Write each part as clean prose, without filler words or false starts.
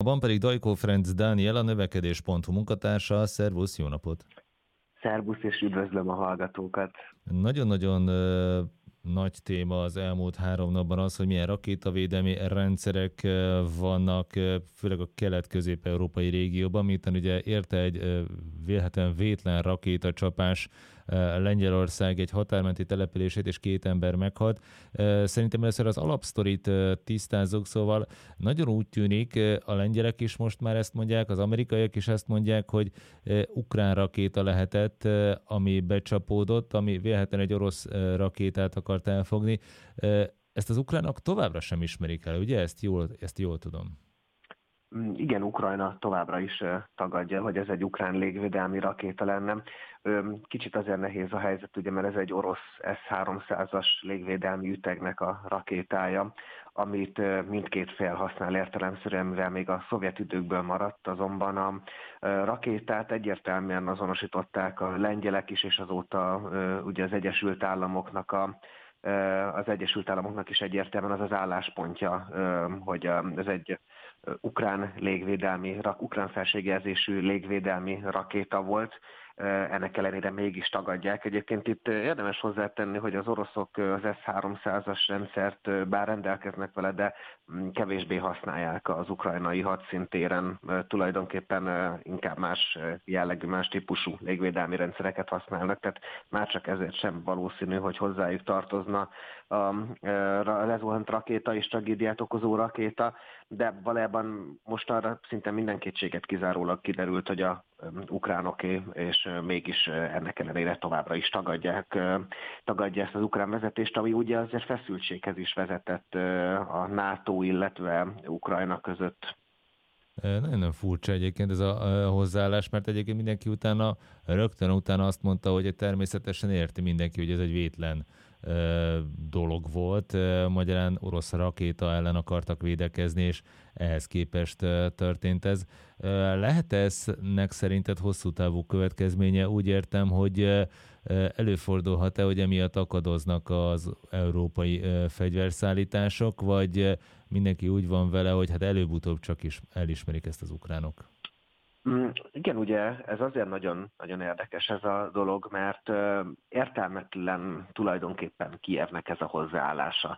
Van pedig Dajkó Ferenc Dániel, a növekedés.hu munkatársa. Szervusz, jó napot! Szerbusz, és üdvözlöm a hallgatókat! Nagyon-nagyon nagy téma az elmúlt 3 napban az, hogy milyen rakétavédelmi rendszerek vannak, főleg a kelet-közép-európai régióban, miután ugye érte egy vélhetően vétlen rakétacsapás Lengyelország egy határmenti települését, és 2 ember meghalt. Szerintem először az alapsztorit tisztázzuk, szóval nagyon úgy tűnik, a lengyelek is most már ezt mondják, az amerikaiak is ezt mondják, hogy ukrán rakéta lehetett, ami becsapódott, ami vélhetően egy orosz rakétát akart elfogni. Ezt az ukránok továbbra sem ismerik el, ugye? Ezt jól tudom. Igen, Ukrajna továbbra is tagadja, hogy ez egy ukrán légvédelmi rakéta lenne. Kicsit azért nehéz a helyzet, ugye, mert ez egy orosz S-300-as légvédelmi ütegnek a rakétája, amit mindkét fél használ értelemszerűen, mivel még a szovjet időkből maradt, azonban a rakétát egyértelműen azonosították a lengyelek is, és azóta ugye az Egyesült Államoknak is egyértelműen az az álláspontja, hogy ez egy ukrán felségjelzésű légvédelmi rakéta volt, ennek ellenére mégis tagadják. Egyébként itt érdemes hozzátenni, hogy az oroszok az S-300-as rendszert bár rendelkeznek vele, de kevésbé használják az ukrajnai hadszintéren, tulajdonképpen inkább más jellegű, más típusú légvédelmi rendszereket használnak, tehát már csak ezért sem valószínű, hogy hozzájuk tartozna a lezuhant rakéta és tragédiát okozó rakéta, de valójában most arra szinte minden kétséget kizárólag kiderült, hogy a ukránoké, és mégis ennek ellenére továbbra is tagadja ezt az ukrán vezetést, ami ugye azért feszültséghez is vezetett a NATO, illetve Ukrajna között. Nagyon furcsa egyébként ez a hozzáállás, mert egyébként mindenki rögtön utána azt mondta, hogy természetesen érti mindenki, hogy ez egy vétlen dolog volt. Magyarán orosz rakéta ellen akartak védekezni, és ehhez képest történt ez. Lehet eznek szerinted hosszú távú következménye? Úgy értem, hogy előfordulhat-e, hogy emiatt akadoznak az európai fegyverszállítások, vagy mindenki úgy van vele, hogy hát előbb-utóbb csak is elismerik ezt az ukránok? Igen, ugye ez azért nagyon, nagyon érdekes ez a dolog, mert értelmetlen tulajdonképpen Kijevnek ez a hozzáállása.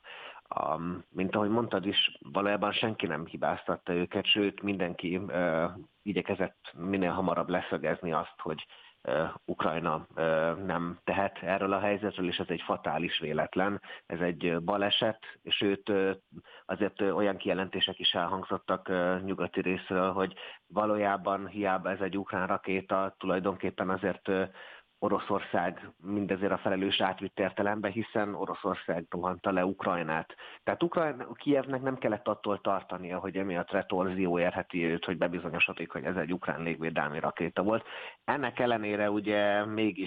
Mint ahogy mondtad is, valójában senki nem hibáztatta őket, sőt mindenki igyekezett minél hamarabb leszögezni azt, hogy Ukrajna nem tehet erről a helyzetről, és ez egy fatális véletlen, ez egy baleset, sőt azért olyan kijelentések is elhangzottak nyugati részről, hogy valójában hiába ez egy ukrán rakéta, tulajdonképpen azért Oroszország mindezért a felelős átvitt értelemben, hiszen Oroszország rohanta le Ukrajnát. Tehát Kijevnek nem kellett attól tartania, hogy emiatt retorzió érheti őt, hogy bebizonyosodik, hogy ez egy ukrán légvédelmi rakéta volt. Ennek ellenére ugye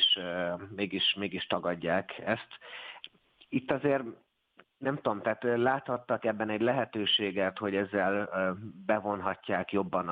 mégis tagadják ezt. Itt azért nem tudom, tehát láthattak ebben egy lehetőséget, hogy ezzel bevonhatják jobban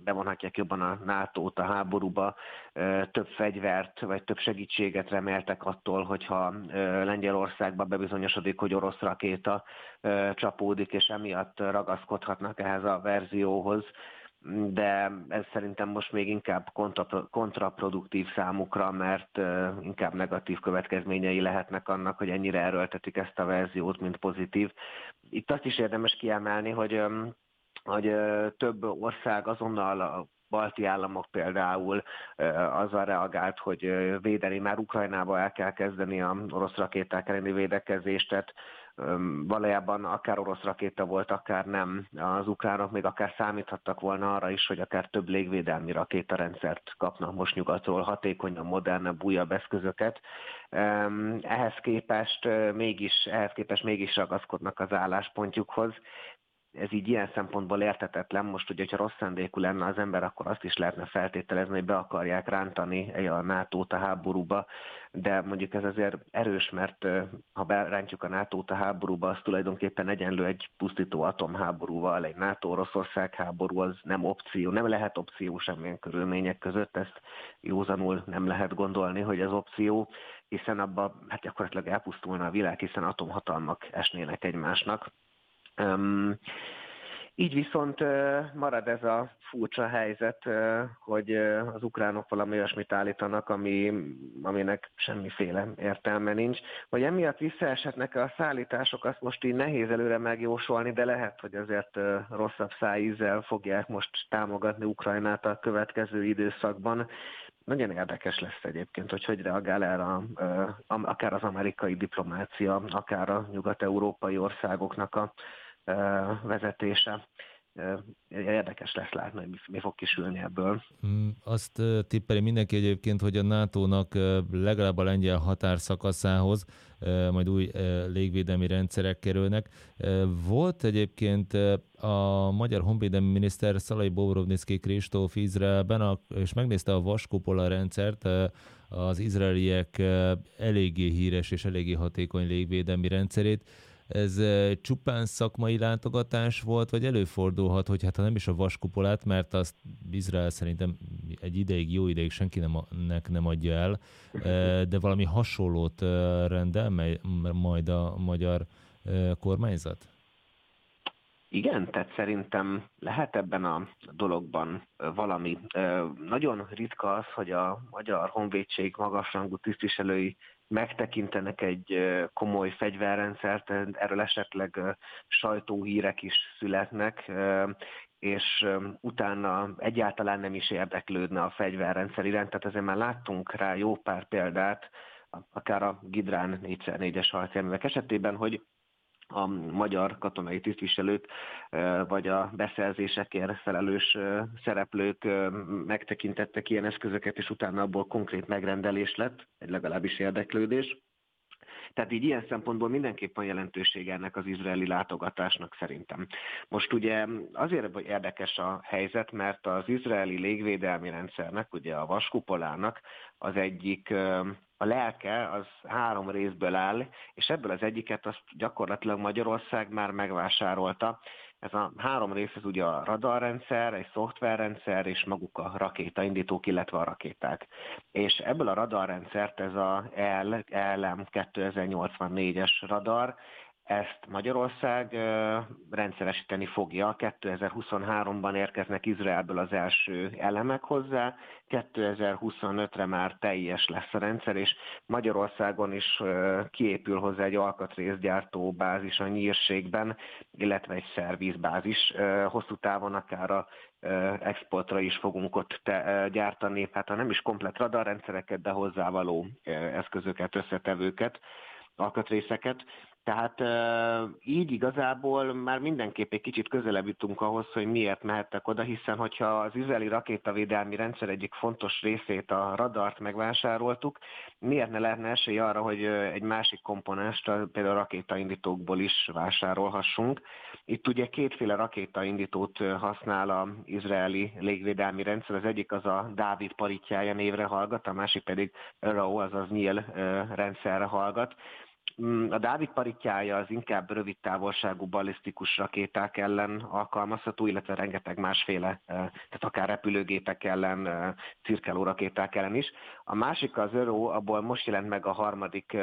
a NATO-t a háborúba, több fegyvert vagy több segítséget reméltek attól, hogyha Lengyelországba bebizonyosodik, hogy orosz rakéta csapódik, és emiatt ragaszkodhatnak ehhez a verzióhoz, de ez szerintem most még inkább kontraproduktív számukra, mert inkább negatív következményei lehetnek annak, hogy ennyire erőltetik ezt a verziót, mint pozitív. Itt azt is érdemes kiemelni, hogy több ország azonnal, a balti államok például azzal reagált, hogy védeni már Ukrajnába el kell kezdeni a orosz rakéták elleni védekezést, tehát valójában akár orosz rakéta volt, akár nem. Az ukránok még akár számíthattak volna arra is, hogy akár több légvédelmi rakétarendszert kapnak most nyugatról, hatékonyabb, modernebb, újabb eszközöket. Ehhez képest mégis ragaszkodnak az álláspontjukhoz. Ez így ilyen szempontból érthetetlen. Most ugye, hogyha rossz szándékú lenne az ember, akkor azt is lehetne feltételezni, hogy be akarják rántani a NATO-t a háborúba, de mondjuk ez azért erős, mert ha berántjuk a NATO-t a háborúba, az tulajdonképpen egyenlő egy pusztító atomháborúval, egy NATO-Oroszország háború, az nem opció, nem lehet opció semmilyen körülmények között, ezt józanul nem lehet gondolni, hogy ez opció, hiszen abban hát gyakorlatilag elpusztulna a világ, hiszen atomhatalmak esnének egymásnak. Így viszont marad ez a furcsa helyzet, hogy az ukránok valami olyasmit állítanak, aminek semmiféle értelme nincs. Hogy emiatt visszaeshetnek a szállítások, azt most így nehéz előre megjósolni, de lehet, hogy azért rosszabb szájízzel fogják most támogatni Ukrajnát a következő időszakban. Nagyon érdekes lesz egyébként, hogy reagál erre akár az amerikai diplomácia, akár a nyugat-európai országoknak a vezetése. Érdekes lesz látni, hogy mi fog kisülni ebből. Azt tippeli mindenki egyébként, hogy a NATO-nak legalább a lengyel határszakaszához majd új légvédelmi rendszerek kerülnek. Volt egyébként a magyar honvédelmi miniszter Szalai Bobrovnicki Kristóf Izraelben, és megnézte a vaskupola rendszert, az izraeliek eléggé híres és eléggé hatékony légvédelmi rendszerét. Ez csupán szakmai látogatás volt, vagy előfordulhat, hogy hát ha nem is a vaskupolát, mert azt Izrael szerintem jó ideig senkinek nem adja el, de valami hasonlót rendel majd a magyar kormányzat? Igen, tehát szerintem lehet ebben a dologban valami. Nagyon ritka az, hogy a Magyar Honvédség magasrangú tisztviselői megtekintenek egy komoly fegyverrendszert, erről esetleg sajtóhírek is születnek, és utána egyáltalán nem is érdeklődne a fegyverrendszer iránt. Tehát azért már láttunk rá jó pár példát, akár a Gidrán 4x4-es harcjárművek esetében, hogy a magyar katonai tisztviselők vagy a beszerzésekért felelős szereplők megtekintettek ilyen eszközöket, és utána abból konkrét megrendelés lett, egy legalábbis érdeklődés. Tehát így ilyen szempontból mindenképp van jelentősége ennek az izraeli látogatásnak szerintem. Most ugye azért érdekes a helyzet, mert az izraeli légvédelmi rendszernek, ugye a vaskupolának az egyik, a lelke az 3 részből áll, és ebből az egyiket azt gyakorlatilag Magyarország már megvásárolta. Ez a 3 rész, ez ugye a radarrendszer, egy szoftverrendszer és maguk a rakétaindítók, illetve a rakéták. És ebből a radarrendszert ez a ELM 2084-es radar, ezt Magyarország rendszeresíteni fogja. 2023-ban érkeznek Izraelből az első elemek hozzá, 2025-re már teljes lesz a rendszer, és Magyarországon is kiépül hozzá egy alkatrészgyártó bázis a Nyírségben, illetve egy szervizbázis. Hosszú távon akár a exportra is fogunk ott gyártani, hát ha nem is komplett radarrendszereket, de hozzávaló eszközöket, összetevőket, alkatrészeket. Tehát így igazából már mindenképp egy kicsit közelebb jutunk ahhoz, hogy miért mehettek oda, hiszen hogyha az izraeli rakétavédelmi rendszer egyik fontos részét, a radart megvásároltuk, miért ne lehetne esély arra, hogy egy másik komponenst, például a rakétaindítókból is vásárolhassunk. Itt ugye 2 rakétaindítót használ az izraeli légvédelmi rendszer, az egyik az a Dávid paritjája névre hallgat, a másik pedig Arrow, azaz Nyíl rendszerre hallgat. A Dávid paritjája az inkább rövid távolságú ballisztikus rakéták ellen alkalmazható, illetve rengeteg másféle, tehát akár repülőgépek ellen, cirkáló rakéták ellen is. A másik az Arrow, abból most jelent meg a harmadik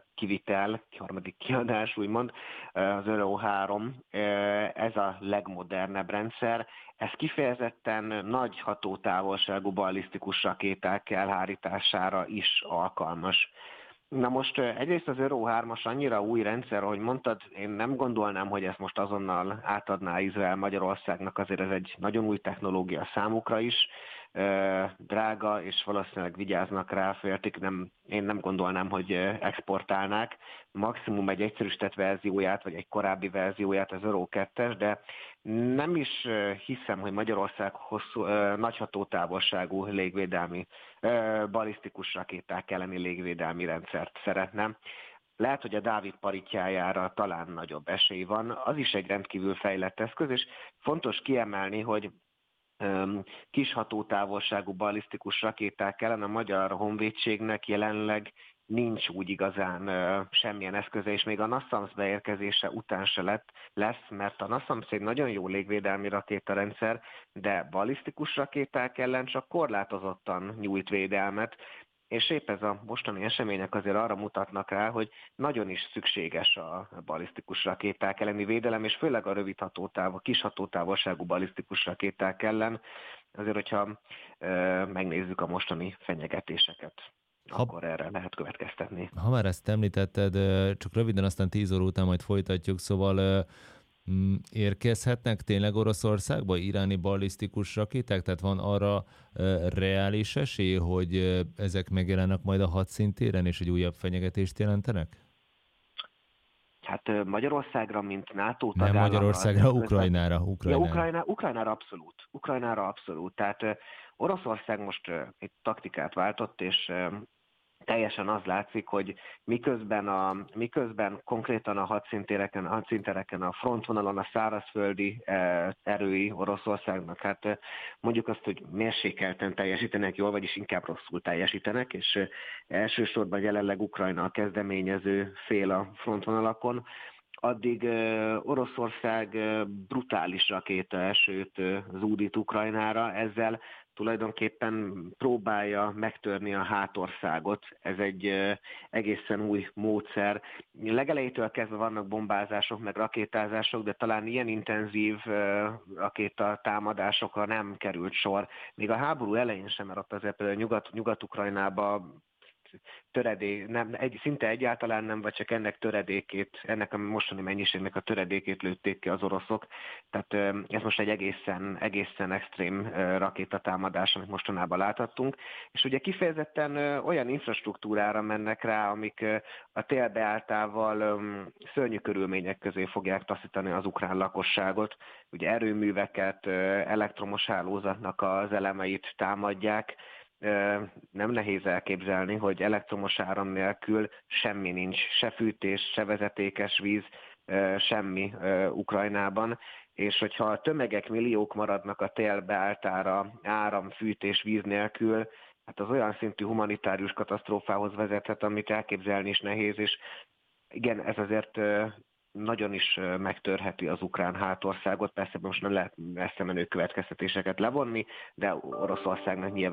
kiadás, úgymond, az Arrow 3. Ez a legmodernebb rendszer. Ez kifejezetten nagy hatótávolságú ballisztikus rakéták elhárítására is alkalmas. Na most egyrészt az Arrow 3-as annyira új rendszer, ahogy mondtad, én nem gondolnám, hogy ezt most azonnal átadná Izrael Magyarországnak, azért ez egy nagyon új technológia számukra is, drága, és valószínűleg vigyáznak rá, féltik, én nem gondolnám, hogy exportálnák. Maximum egy egyszerűsített verzióját, vagy egy korábbi verzióját az Arrow 2-es, de nem is hiszem, hogy Magyarország nagy hatótávolságú légvédelmi, balisztikus rakéták elleni légvédelmi rendszert szeretne. Lehet, hogy a Dávid paritjájára talán nagyobb esély van. Az is egy rendkívül fejlett eszköz, és fontos kiemelni, hogy kis hatótávolságú ballisztikus rakéták ellen a Magyar Honvédségnek jelenleg nincs úgy igazán semmilyen eszköze, és még a NASAMS beérkezése után se lesz, mert a NASAMS egy nagyon jó légvédelmi rakétarendszer, de ballisztikus rakéták ellen csak korlátozottan nyújt védelmet, és épp ez a mostani események azért arra mutatnak rá, hogy nagyon is szükséges a balisztikus rakéták elleni védelem, és főleg a kis hatótávolságú balisztikus rakéták ellen, azért, hogyha megnézzük a mostani fenyegetéseket, Ha, akkor erre lehet következtetni. ha már ezt említetted, csak röviden aztán 10 óra után majd folytatjuk, szóval érkezhetnek tényleg Oroszországba iráni ballisztikus rakéták? Tehát van arra reális esély, hogy ezek megjelennek majd a hadszintéren, és egy újabb fenyegetést jelentenek? Hát Magyarországra, mint NATO Nem tagállamra... Magyarországra, Ukrajnára. Ja, Ukrajnára. Ukrajnára abszolút. Ukrajnára abszolút. Tehát Oroszország most egy taktikát váltott, és teljesen az látszik, hogy miközben konkrétan a hadszíntereken, a frontvonalon a szárazföldi erői Oroszországnak, hát mondjuk azt, hogy mérsékelten teljesítenek jól, vagyis inkább rosszul teljesítenek, és elsősorban jelenleg Ukrajna a kezdeményező fél a frontvonalakon, addig Oroszország brutális rakétaesőt zúdít Ukrajnára, ezzel tulajdonképpen próbálja megtörni a hátországot. Ez egy egészen új módszer. Legelejétől kezdve vannak bombázások, meg rakétázások, de talán ilyen intenzív rakétatámadásokra nem került sor. Még a háború elején sem, mert ott azért például Nyugat-Ukrajnában szinte egyáltalán nem, vagy csak ennek töredékét, ennek a mostani mennyiségnek a töredékét lőtték ki az oroszok. Tehát ez most egy egészen extrém rakétatámadás, amit mostanában láthattunk. És ugye kifejezetten olyan infrastruktúrára mennek rá, amik a télbeálltával szörnyű körülmények közé fogják taszítani az ukrán lakosságot. Ugye erőműveket, elektromos hálózatnak az elemeit támadják. Nem nehéz elképzelni, hogy elektromos áram nélkül semmi nincs, se fűtés, se vezetékes víz, semmi Ukrajnában, és hogyha a tömegek, milliók maradnak a télbeálltára áram, fűtés, víz nélkül, hát az olyan szintű humanitárius katasztrófához vezethet, amit elképzelni is nehéz, és igen, ez azért nagyon is megtörheti az ukrán hátországot, persze most nem lehet messze menő következtetéseket levonni, de Oroszországnak nyilván